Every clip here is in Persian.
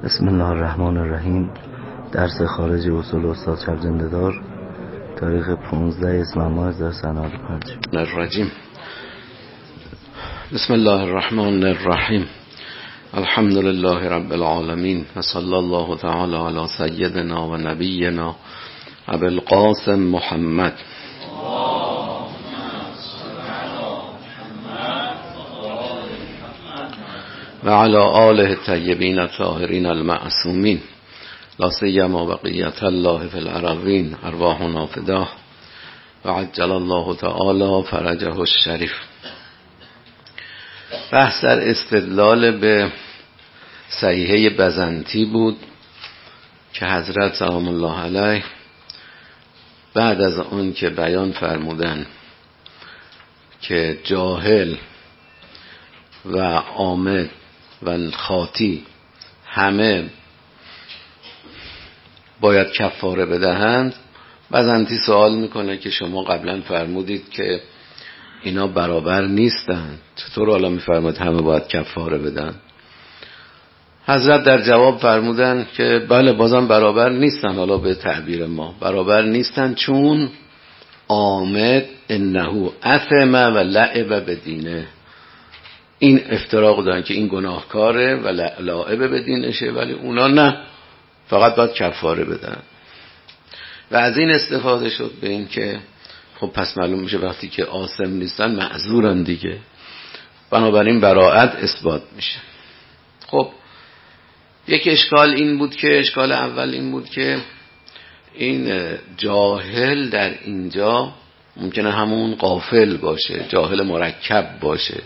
بسم الله الرحمن الرحیم. درس خارج اصول استاد شبزنده‌دار، تاریخ 15 اسفند ماه 1395. الرجیم. بسم الله الرحمن الرحیم. الحمد لله رب العالمین و صلی الله تعالی علی سیدنا و نبینا ابی القاسم محمد و علی آله الطیبین الطاهرین المعصومین لا سیما بقیة الله فی الارضین ارواحنا فداه و عجل الله تعالی فرجه الشریف. بحث در استدلال به صحیحه بزنطی بود که حضرت سلام الله علیه بعد از اون که بیان فرمودن که جاهل و عامد و خاطی همه باید کفاره بدهند، بزنطی سوال میکنه که شما قبلا فرمودید که اینا برابر نیستند، چطور حالا میفرماید همه باید کفاره بدن؟ حضرت در جواب فرمودن که بله بازم برابر نیستن، حالا به تعبیر ما برابر نیستن، چون عامد انه اثم و لعب بدینه، این افتراق دارن که این گناهکاره و لعب بدینشه، ولی اونا نه، فقط باید کفاره بدن. و از این استفاده شد به این که خب پس معلوم میشه وقتی که آثم نیستن معذورن دیگه، بنابراین براءت اثبات میشه. خب یک اشکال این بود که اشکال اول این بود که این جاهل در اینجا ممکنه همون غافل باشه، جاهل مرکب باشه،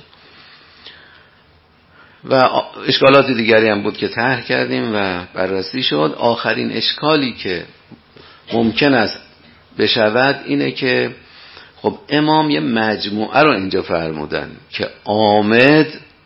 و اشکالات دیگری هم بود که طرح کردیم و بررسی شد. آخرین اشکالی که ممکن است بشود اینه که خب امام یه مجموعه رو اینجا فرمودن که عامد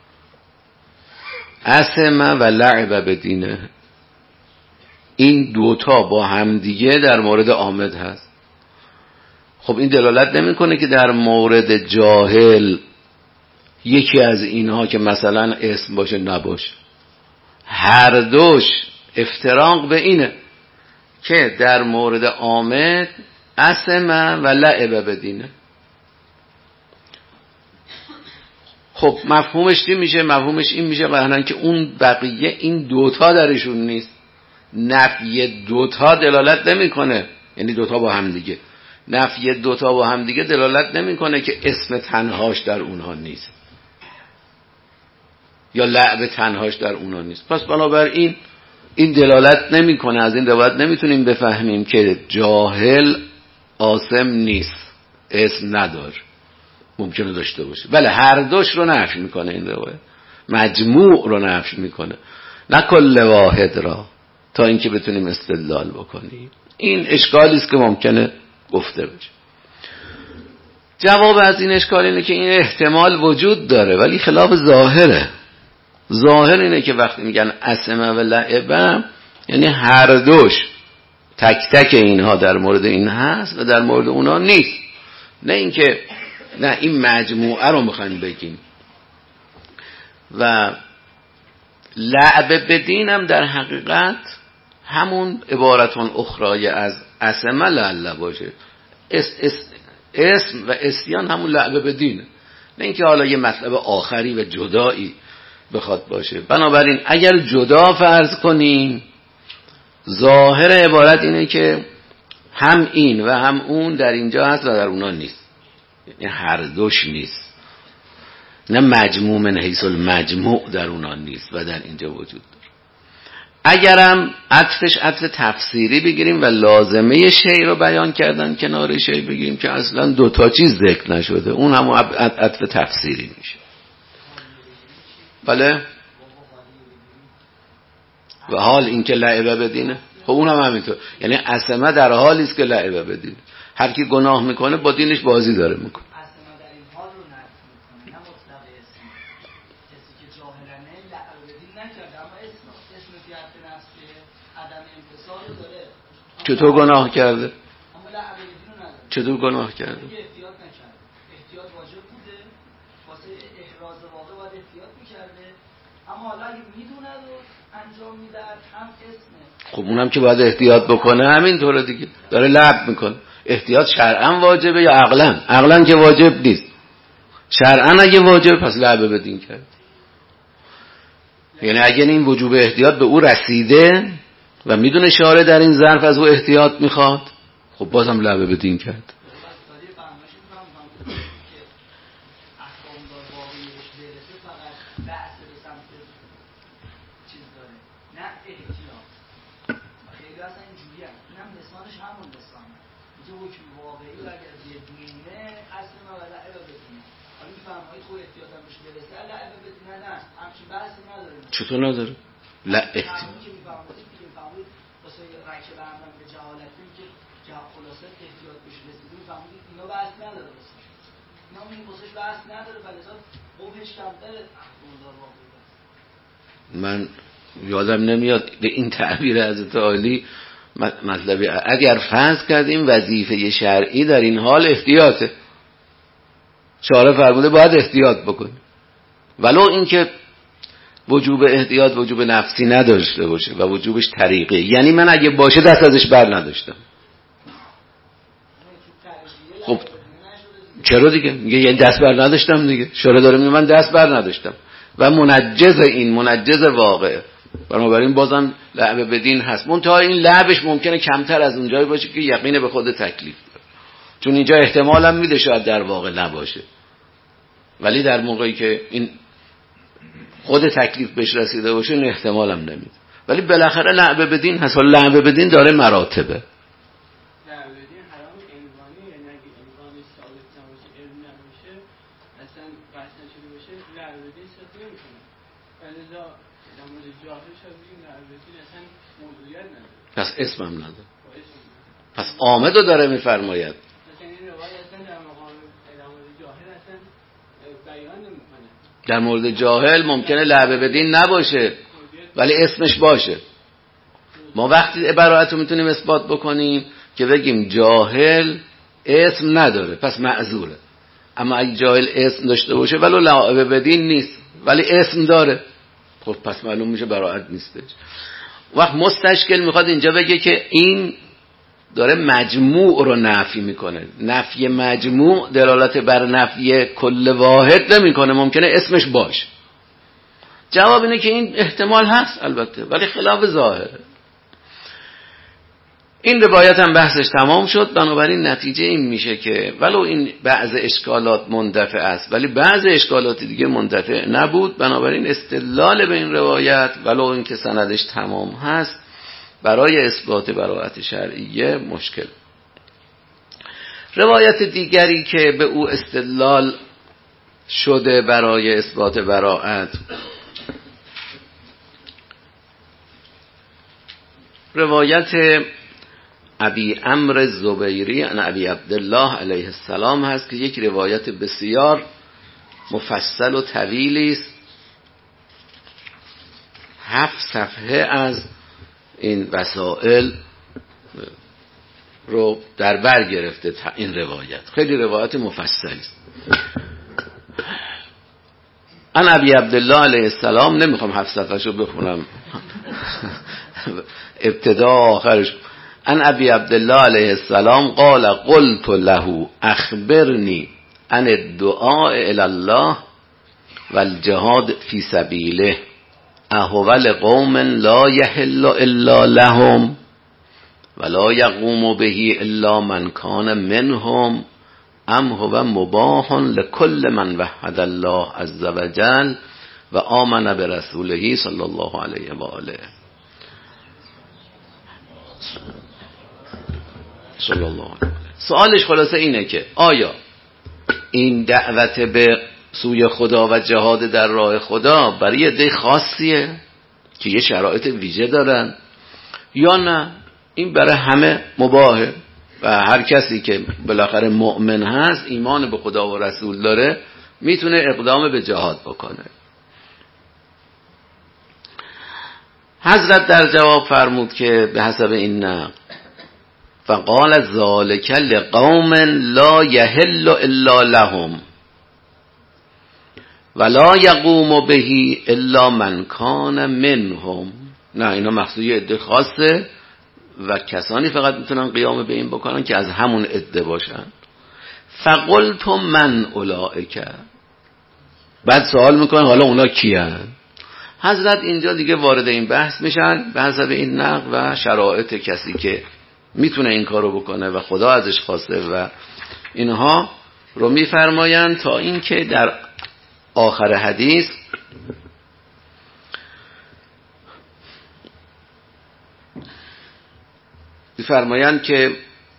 اثم و لعب بدینه، این دوتا با همدیگه در مورد عامد هست. خب این دلالت نمیکنه که در مورد جاهل یکی از اینها که مثلا اسم باشه نباشه، هر دوش افتراق به اینه که در مورد عامد اثم و لعب بدینه. خب مفهومش چی میشه؟ مفهومش این میشه قطعاً که اون بقیه این دوتا درشون نیست. نفی دوتا دلالت نمیکنه، یعنی دوتا با هم دیگه، نفی دوتا با هم دیگه دلالت نمیکنه که اسم تنهاش در اونها نیست یا لعب تنهاش در اونها نیست. پس بنابراین این دلالت نمیکنه، از این روایت نمیتونیم بفهمیم که جاهل آثم نیست، اسم نداره، ممکنه داشته باشه. بله هر دوش رو نفی میکنه این روایت، مجموع رو نفی میکنه، نه کل واحد را، تا اینکه بتونیم استدلال بکنیم. این اشکالی است که ممکنه گفته بشه. جواب از این اشکال اینه که این احتمال وجود داره ولی خلاف ظاهره. ظاهر اینه که وقتی میگن اثم و لعبم یعنی هر دوش، تک تک اینها در مورد این هست و در مورد اونا نیست، نه اینکه نه این مجموعه رو میخوایم بگیم. و لعب بدینم در حقیقت همون عبارتون اخرای از اثم لعل باشه، اسم و اسیان همون لعب بدینه، نه اینکه حالا یه مطلب آخری و جدایی بخواد باشه. بنابراین اگر جدا فرض کنیم، ظاهر عبارت اینه که هم این و هم اون در اینجا هست و در اونا نیست، یعنی هر دوش نیست، نه مجموع من حیث المجموع در اونا نیست و در اینجا وجود داره. اگرم عطفش عطف تفسیری بگیریم و لازمه شی رو بیان کردن کنار شی بگیریم که اصلا دوتا چیز ذکر نشده، اون هم عطف تفسیری میشه. بله و حال این که لعبه بدینه، خب اون هم همینطور، یعنی اثمه در حالی است که لعبه بدینه. هر کی گناه میکنه با دینش بازی داره میکنه. اثمه در این حال رو نفی میکنه، نه مطلق اسم. کسی که جاهلانه لعبه بدین نکرده، اما اسم فیات نفسه عدم امتصال داره. چطور گناه کرده؟ اما لعبه بدین رو نداره. چطور گناه کرده؟ احتیاط نکرده. احتیاط واجب بوده، واسه احراز واقع باید احتیاط میکرده، اما حالا اگه میدونه رو انجام میده هم اسمه. خب اونم که باید احتیاط بکنه همینطوره دیگه، داره لعب میکنه. احتیاط شرعاً واجبه یا عقلاً؟ عقلاً که واجب نیست، شرعاً اگه واجب پس لعبه به دین کرد. یعنی اگه این وجوب احتیاط به او رسیده و میدونه شارع در این ظرف از او احتیاط میخواد، خب بازم لعبه به دین کرد. چطور نداره؟ لا احتیاط من یادم نمیاد به این تعبیر حضرت عالی مطلبی. اگر فرض کردیم وظیفه شرعی در این حال احتیاطه، شارع فرموده باید احتیاط بکنیم، ولو اینکه وجوب احتیاط وجوب نفسی نداشته باشه و وجوبش طریقه، یعنی من اگه باشه دست ازش بر نداشتم. خب چرا دیگه؟ میگه یعنی دست بر نداشتم دیگه، شارع داره میگه من دست بر نداشتم و منجز واقع. بنابراین بازم لعب به دین هست، منتها این لعبش ممکنه کمتر از اونجایی باشه که یقین به خود تکلیف داره، چون اینجا احتمال هم میده شاید در واقع نباشه، ولی در موقعی که این خود تکلیف بهش رسیده باشه این احتمال هم نمیده. ولی بالاخره لعب به دین هست. لعب به دین داره مراتبه. پس اسم هم نداره، پس آمد رو داره میفرماید. در مورد جاهل ممکنه لعبه به دین نباشه ولی اسمش باشه. ما وقتی براءت رو میتونیم اثبات بکنیم که بگیم جاهل اسم نداره پس معذوره، اما اگه جاهل اسم داشته باشه ولو لعبه به دین نیست ولی اسم داره، خب پس معلوم میشه براءت نیستش. وقت مستشکل میخواد اینجا بگه که این داره مجموع رو نفی میکنه. نفی مجموع دلالت بر نفی کل واحد نمیکنه، ممکنه اسمش باشه. جواب اینه که این احتمال هست البته ولی خلاف ظاهره. این روایت هم بحثش تمام شد. بنابراین نتیجه این میشه که ولو این بعض اشکالات مندفع است ولی بعض اشکالات دیگه مندفع نبود. بنابراین استدلال به این روایت ولو این که سندش تمام هست برای اثبات براءت شرعیه مشکل. روایت دیگری که به او استدلال شده برای اثبات براءت روایت ابی عمرو الزبیری عن ابی عبدالله علیه السلام هست که یک روایت بسیار مفصل و طویلی است. 7 صفحه از این وسائل رو در بر گرفته. این روایت خیلی روایت مفصلی است. عن ابی عبدالله علیه السلام، نمیخوام 7 صفحه رو بخونم ابتدا آخرش. عن ابی عبدالله علیه السلام قال قلت له اخبرنی عن الدعاء الی الله والجهاد فی سبیله احوال قوم لا یحل الا لهم ولا یقوم به الا من کان منهم ام هو مباح لكل من وحد الله عز وجل و آمن برسوله صلی الله علیه و آله صلی الله علیه. سوالش خلاصه اینه که آیا این دعوت به سوی خدا و جهاد در راه خدا برای عده خاصیه که یه شرایط ویژه دارن یا نه این برای همه مباهه و هر کسی که بالاخره مؤمن هست ایمان به خدا و رسول داره میتونه اقدام به جهاد بکنه. حضرت در جواب فرمود که به حسب این نقل فقال ذالک لقوم لا یحل الا لهم، ولا یقوم به الا من کان منهم. نه، اینا مخصوص یه عده خاصه و کسانی فقط میتونن قیام به این بکنن که از همون عده باشن. فقلت من اولئک. بعد سوال میکنن حالا اونا کیان؟ حضرت اینجا دیگه وارد این بحث میشن به حسب این نقل و شرایط کسی که میتونه این کارو بکنه و خدا ازش خواسته و اینها رو میفرماین، تا اینکه در آخر حدیث میفرماین که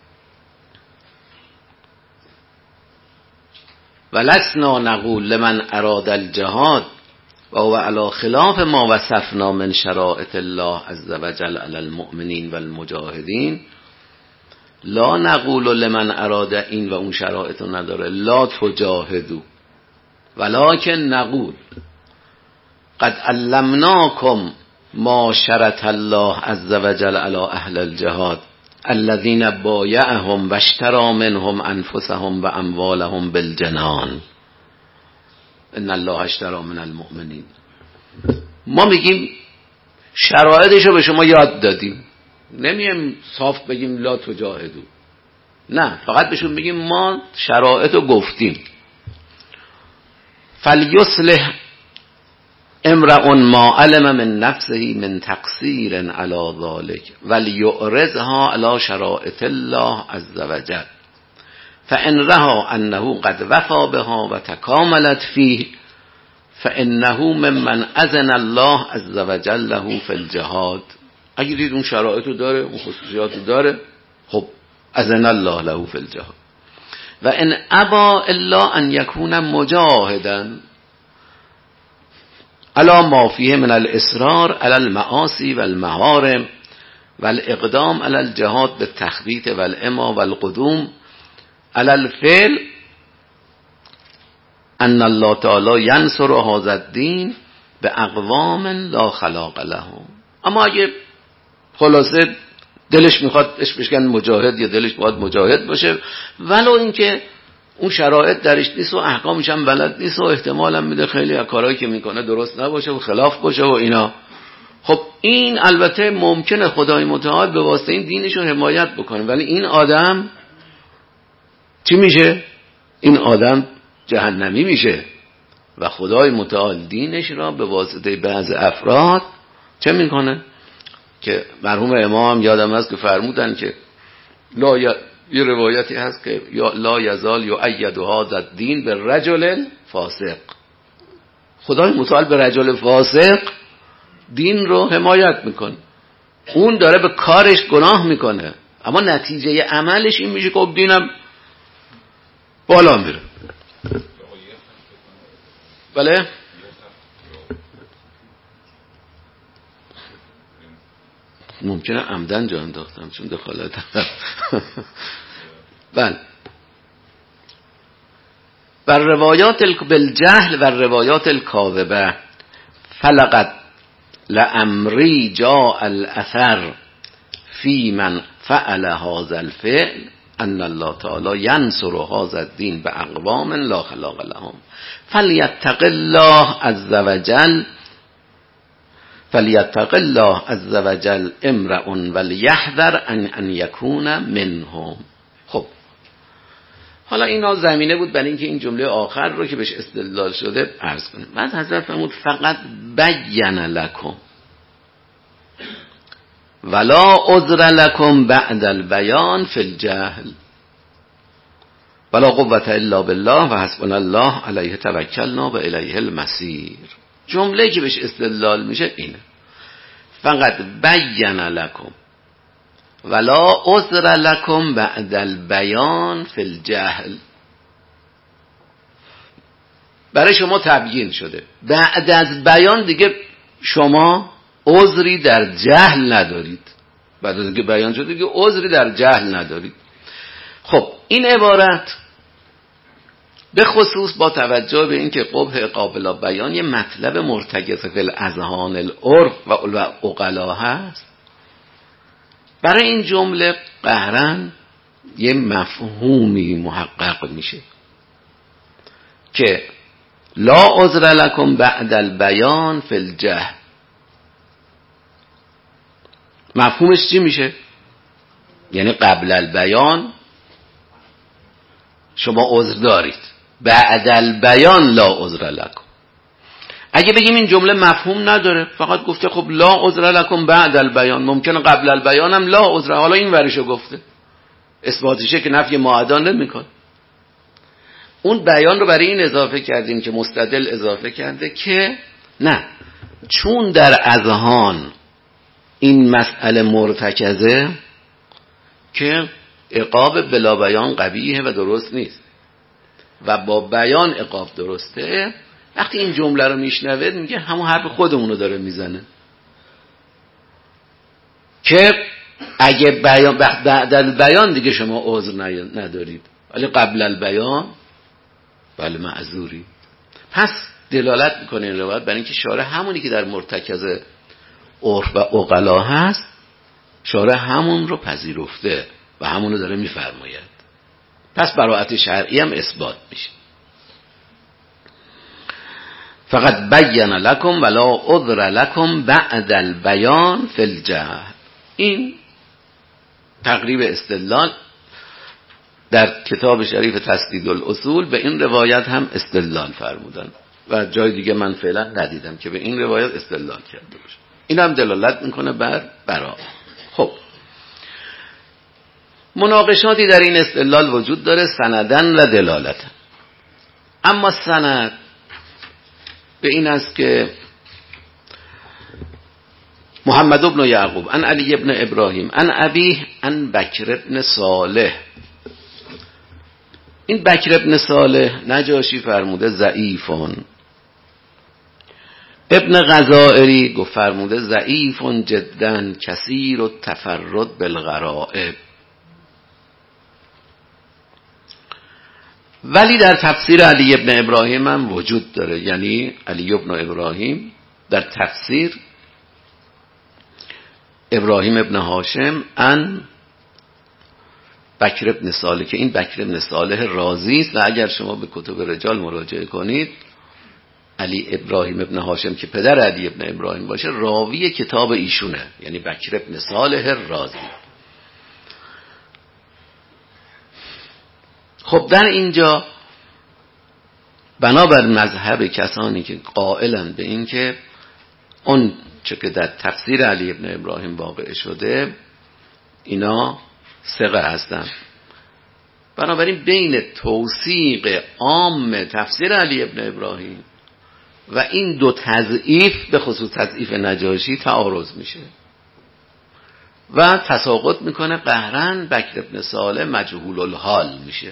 ولسنا نقول لمن اراد الجهاد و هو علی خلاف ما وصفنا من شرائط الله عز وجل علی المؤمنین و المجاهدین. لا نقول لمن اراد این و اون شرایط رو نداره لا تجاهدو، ولکن نقول قد علمناکم ما شرط الله عز وجل علی اهل الجهاد الذين بایعهم و اشترى منهم انفسهم و اموالهم بالجنان ان الله اشترى من المؤمنین. ما میگیم شرایطشو به شما یاد دادیم، نمیم صاف بگیم لا تجاهدو، نه، فقط بهشون میگیم ما شرایطو گفتیم. فلیصلح امرأ ما علم من نفسه من تقصیر علی ذلك ولیعرضها علی شرائط الله عز وجل فان رها انه قد وفى بها و تکاملت فیه فانه ممن اذن الله عز وجل له فی الجهاد. اگه دید اون شرایطو داره، اون خصوصیاتو داره، خب اذن الله له فی الجهاد. و ان ابا الا ان یکون مجاهدا علی ما فیه من الاصرار علی المعاصی و المحارم و الاقدام علی الجهاد بالتخبیط و الاما و القدوم علی الفعل ان الله تعالی ینصر هذا الدین به اقوام لا خلاق لهم. اما اگه خلاصه دلش میخواد اش بشکن مجاهد یا دلش باید مجاهد باشه، ولو اینکه اون شرایط درش نیست و احکامش هم بلد نیست و احتمال هم میده خیلی از کارهایی که میکنه درست نباشه و خلاف باشه و اینا، خب این البته ممکنه خدای متعال به واسطه این دینش رو حمایت بکنه، ولی این آدم چی میشه؟ این آدم جهنمی میشه و خدای متعال دینش را به واسطه بعض افراد چه میکنه؟ که مرحوم امام یادم هست که فرمودن که یه روایتی هست که لا یزال یؤید هذا الدین به رجل فاسق. خدای متعال به رجل فاسق دین رو حمایت میکنه، اون داره به کارش گناه میکنه اما نتیجه عملش این میشه که دینم بالا میره. بله ممکنه عمدن جا انداختم چون دخالت بله. و روایات بالجهل و روایات الکاذبه فلقد لامری جاء الاثر فی من فعل هذا الفعل ان الله تعالی ینصر هذا الدین باقوام لا خلاق لهم فلیتق الله عز وجل فلیتق الله عز وجل امرئ ولیحذر ان یکون منهم. خب حالا اینا زمینه بود برای اینکه این جمله آخر رو که بهش استدلال شده عرض کنیم. بعد حضرت فرمود فقط بین لکم ولا عذر لکم بعد البیان فی الجهل ولا قوة الا بالله و حسبنا الله علیه توکلنا و الیه المصیر. جمله که بهش استدلال میشه اینه فقط بین لکم ولا عذر لکم بعد البیان فی الجهل. برای شما تبیین شده، بعد از بیان دیگه شما عذری در جهل ندارید، بعد از اینکه بیان شده دیگه عذری در جهل ندارید. خب این عبارت به خصوص با توجه به اینکه قبح قابل بیان یه مطلب مرتکز فی الاذهان العرف و عقلا هست، برای این جمله قهرن یه مفهومی محقق میشه که لا عذر لکم بعد البیان فی الجهل. مفهومش چی میشه؟ یعنی قبل البیان شما عذر دارید، بعد البیان لا عذر لکم. اگه بگیم این جمله مفهوم نداره، فقط گفته خب لا عذر لکم بعد البیان، ممکنه قبل البیان هم لا عذر، حالا این ورشو گفته اثباتشه که نفی معادا نمیکنه. اون بیان رو برای این اضافه کردیم که مستدل اضافه کرده که نه، چون در اذهان این مسئله مرتکزه که عقاب بلا بیان قبیحه و درست نیست و با بیان عقاب درسته، وقتی این جمله رو میشنوه میگه همون حرف خودمونو داره میزنه که اگه بیان بعد البیان دیگه شما عذر ندارید، ولی قبل البیان بله معذوری. پس دلالت میکنه این روایت برای اینکه شارع همونی که در مرتکز عرف و عقلا هست، شارع همون رو پذیرفته و همون رو داره میفرماید. پس براءت شرعی هم اثبات میشه. فقط بین لکم ولا عذر لکم بعد البیان فی الجهل. این تقریب استدلال در کتاب شریف تسدید الاصول به این روایت هم استدلال فرمودن و جای دیگه من فعلا ندیدم که به این روایت استدلال کرده باشه. این هم دلالت میکنه بر براءت. خب مناقشاتی در این استدلال وجود داره، سندن و دلالتن. اما سند به این است که محمد بن یعقوب عن علی بن ابراهیم عن ابیه عن بکر بن صالح. این بکر بن صالح نجاشی فرموده ضعیفون، ابن غزائری گفت فرموده ضعیفون جدا کثیر و تفرد بالغرائب. ولی در تفسیر علی ابن ابراهیم هم وجود داره، یعنی علی ابن ابراهیم در تفسیر ابراهیم ابن هاشم ان بکر ابن صالح، که این بکر ابن صالح رازی است و اگر شما به کتب رجال مراجعه کنید علی ابراهیم ابن هاشم که پدر علی ابن ابراهیم باشه راوی کتاب ایشونه، یعنی بکر ابن صالح رازی. خب در اینجا بنابر مذهب کسانی که قائلن به این که اون چه که در تفسیر علی ابن ابراهیم واقع شده اینا ثقه هستن، بنابراین بین توثیق عام تفسیر علی ابن ابراهیم و این دو تضعیف به خصوص تضعیف نجاشی تعارض میشه و تساقط میکنه، قهرن بکر ابن صالح مجهول الحال میشه.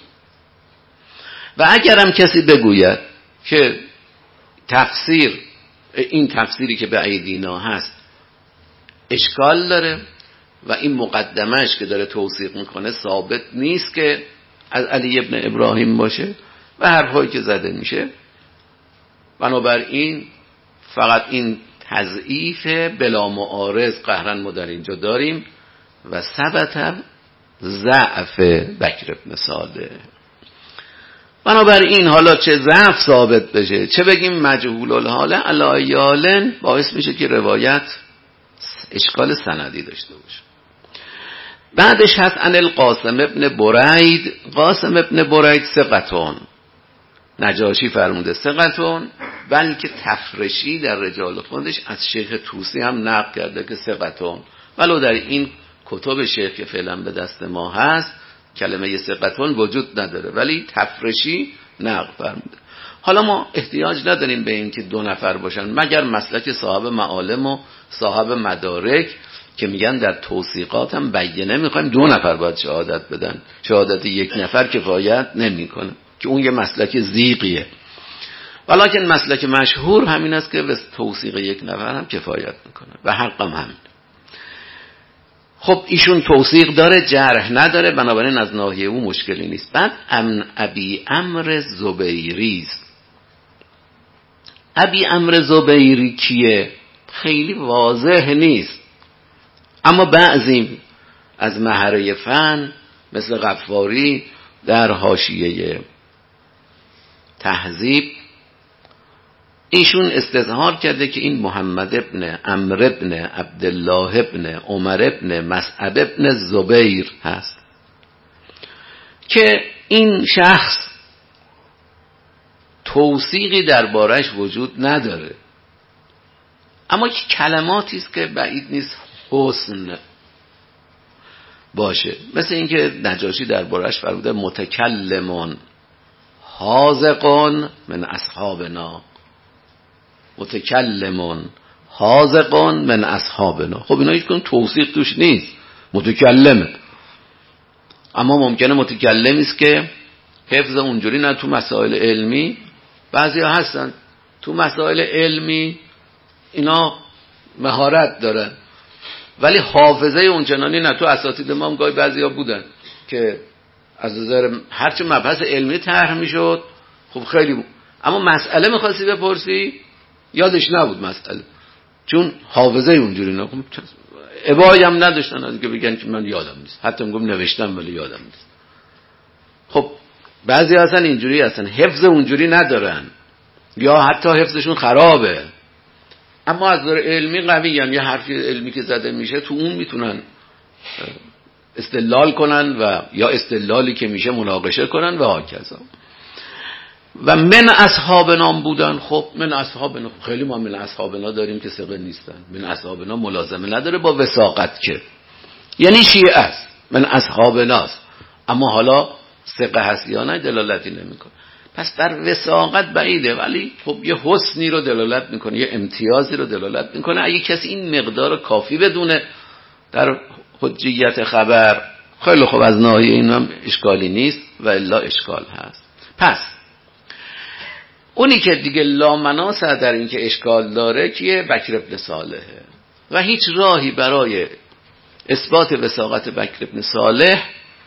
و اگرم کسی بگوید که تفسیر این تفسیری که به ایدینا هست اشکال داره و این مقدمش که داره توثیق میکنه ثابت نیست که از علی ابن ابراهیم باشه و حرفایی که زده میشه، بنابراین فقط این تضعیف بلا معارض قهرن ما در اینجا داریم و ثبت ضعف بکر ابن صالح. بنابراین حالا چه ضعف ثابت بشه چه بگیم مجهول الحاله علایالن باعث میشه که روایت اشکال سندی داشته باشه. بعدش هست ان القاسم ابن برید. قاسم ابن برید ثقتون، نجاشی فرموده ثقتون، بلکه تفرشی در رجال خودش از شیخ طوسی هم نقل کرده که ثقتون، ولو در این کتب شیخ که فعلا به دست ما هست کلمه ثقتون وجود نداره، ولی تفرشی نقل فرموده. حالا ما احتیاج نداریم به این که دو نفر باشن مگر مسلک صاحب معالم و صاحب مدارک که میگن در توثیقات هم بیانه میخوایم دو نفر باید شهادت بدن، شهادت یک نفر کفایت نمیکنه که اون یه مسلک زیقیه، ولیکن مسلک مشهور همین است که به توثیق یک نفر هم کفایت میکنه و حقم همین. خب ایشون توثیق داره جرح نداره، بنابراین از ناحیه او مشکلی نیست. بعد ابی عمرو زبیری است. ابی عمرو زبیری کیه؟ خیلی واضح نیست، اما بعضی از مهره فن مثل غفاری در حاشیه تهذیب ایشون استظهار کرده که این محمد ابن عمرو ابن عبدالله ابن عمر ابن مصعب ابن زبیر هست که این شخص توثیقی دربارش وجود نداره، اما کلماتی است که بعید نیست حسن باشه، مثل اینکه نجاشی دربارش فرموده متکلمون حاذقون من اصحابنا، متکلمون حاذقون من اصحابنا. خب اینا هیچ کدوم توثیق توش نیست، متکلمه، اما ممکنه متکلمی است که حفظ اونجوری نه. تو مسائل علمی بعضیا هستن تو مسائل علمی اینا مهارت دارن ولی حافظه اونچنانی نه. تو اساتید ما هم گاهی بعضیا بودن که از نظر هرچه مبحث علمی طرح میشد خب خیلی اما مسئله می‌خواستی بپرسی یادش نبود مسئله، چون حافظه اونجوری نه. ابایی هم نداشتن از اینکه بگن که من یادم نیست، حتی میگم نوشتم ولی یادم نیست. خب بعضی هستن اینجوری هستن حفظ اونجوری ندارن یا حتی حفظشون خرابه اما از نظر علمی قویان، یه حرفی علمی که زده میشه تو اون میتونن استدلال کنن و یا استدلالی که میشه مناقشه کنن و هاکذا. و من اصحابنا بودن. خب من اصحابنا خیلی ما من اصحابنا داریم که ثقه نیستن. من اصحابنا ملازمه نداره با وثاقت که یعنی شیعه است، من اصحابناست، اما حالا ثقه هست یا نه دلالتی نمیکنه. پس بر وثاقت بعیده ولی خب یه حسنی رو دلالت میکنه، یه امتیازی رو دلالت میکنه. اگه کسی این مقدار کافی بدونه در حجیت خبر خیلی خوب، از ناحیه این هم اشکالی نیست و الا اشکال هست. پس اونی که دیگه لامناس در این که اشکال داره کیه؟ بکر ابن صالحه و هیچ راهی برای اثبات وثاقت بکر ابن صالح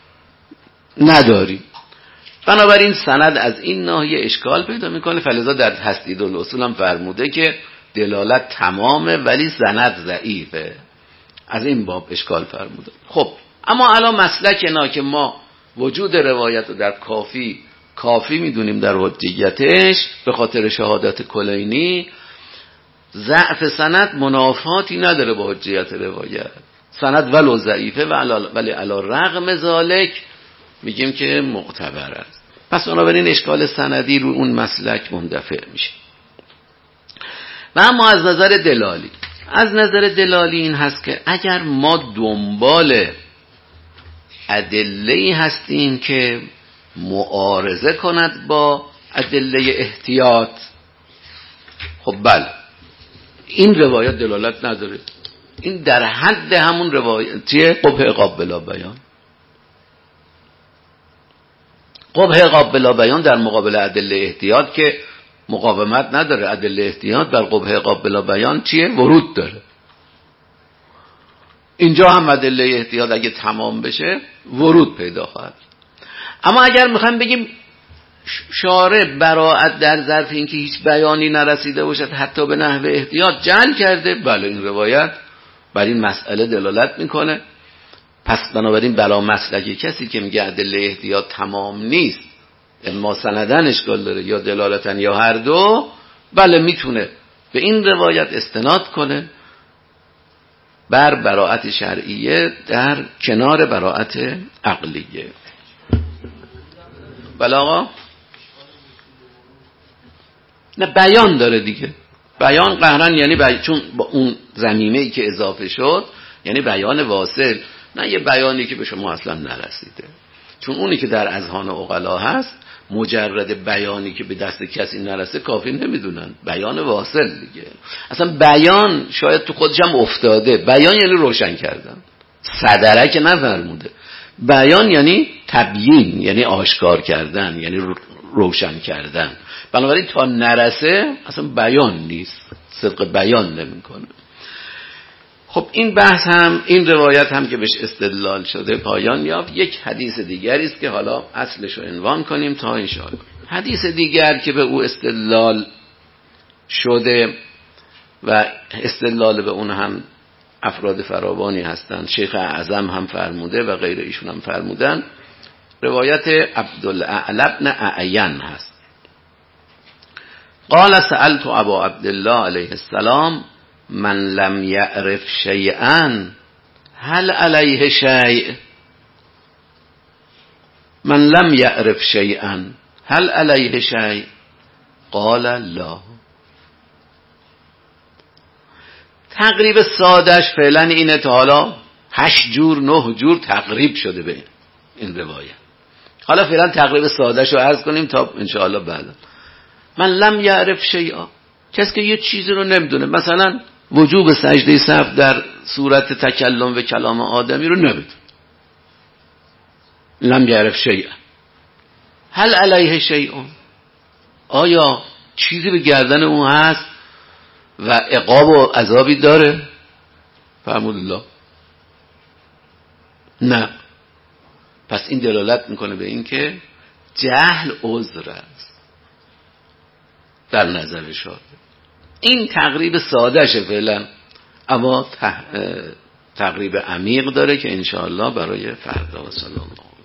نداریم. بنابراین سند از این ناحیه اشکال پیدا میکنه. فلذا در تسدید الاصول هم فرموده که دلالت تمامه ولی سند ضعیفه، از این باب اشکال فرموده. خب اما الان مسلک اینا که ما وجود روایت رو در کافی میدونیم در حجیتش به خاطر شهادت کلینی، ضعف سند منافاتی نداره با حجیت روایت. سند ولو ضعیفه ولی علی رغم ذالک میگیم که معتبر است. پس بنابراین اشکال سندی رو اون مسلک مندفع میشه. و اما از نظر دلالی این هست که اگر ما دنبال ادله‌ای هستیم که معارضه کند با ادله احتیاط، خب بله این روایت دلالت نداره، این در حد همون روایتیه قبح قابل بیان. قبح قابل بیان در مقابل ادله احتیاط که مقاومت نداره. ادله احتیاط بر قبح قابل بیان چیه؟ ورود داره. اینجا هم ادله احتیاط اگه تمام بشه ورود پیدا خواهد. اما اگر میخوایم بگیم شارع براءت در ظرف اینکه هیچ بیانی نرسیده باشد حتی به نحو احتیاط جعل کرده، بله این روایت بر این مسئله دلالت میکنه. پس بنابراین بلا مسلکی کسی که میگه ادله احتیاط تمام نیست، اما سندن اشکال داره یا دلالتن یا هر دو، بله میتونه به این روایت استناد کنه بر براءت شرعیه در کنار براءت عقلیه. بله آقا؟ نه بیان داره دیگه. بیان قهرن یعنی چون با اون ضمیمه‌ای که اضافه شد یعنی بیان واصل، نه یه بیانی که به شما اصلا نرسیده. چون اونی که در اذهان عقلا هست مجرد بیانی که به دست کسی نرسه کافی نمیدونن، بیان واصل دیگه. اصلا بیان شاید تو خودش هم افتاده، بیان یعنی روشن کردن، صدره که نفرموده. بیان یعنی تبیین، یعنی آشکار کردن، یعنی روشن کردن. بنابراین تا نرسه اصلا بیان نیست، صدق بیان نمیکنه. خب این بحث هم، این روایت هم که بهش استدلال شده پایان یافت. یک حدیث دیگری است که حالا اصلش رو عنوان کنیم تا انشاءالله. حدیث دیگر که به او استدلال شده و استدلال به اون هم افراد فراوانی هستند، شیخ اعظم هم فرموده و غیر ایشون هم فرمودن، روایت عبدالاعلی بن اعین هست. قال سألت ابا عبدالله علیه السلام من لم یعرف شیئا هل علیه شیء. من لم یعرف شیئا هل علیه شیء؟ قال لا. تقریب سادش فعلا اینه، تا حالا 8 جور 9 جور تقریب شده به این روایت. حالا فعلا تقریب سادش رو عرض کنیم تا انشاءالله بعدا. من لم یعرف شیئا، کسی که یه چیزی رو نمیدونه، مثلا وجوب سجده سهو در صورت تکلم و کلام آدمی رو نمیدونه، لم یعرف شیئا هل علیه شیء، آیا چیزی به گردن اون هست و عقاب و عذابی داره؟ فرمود الله نه. پس این دلالت میکنه به این که جهل عذر است در نظر شارع. این تقریب سادهشه فعلا، اما تقریب عمیق داره که انشاءالله برای فردا. و سلام.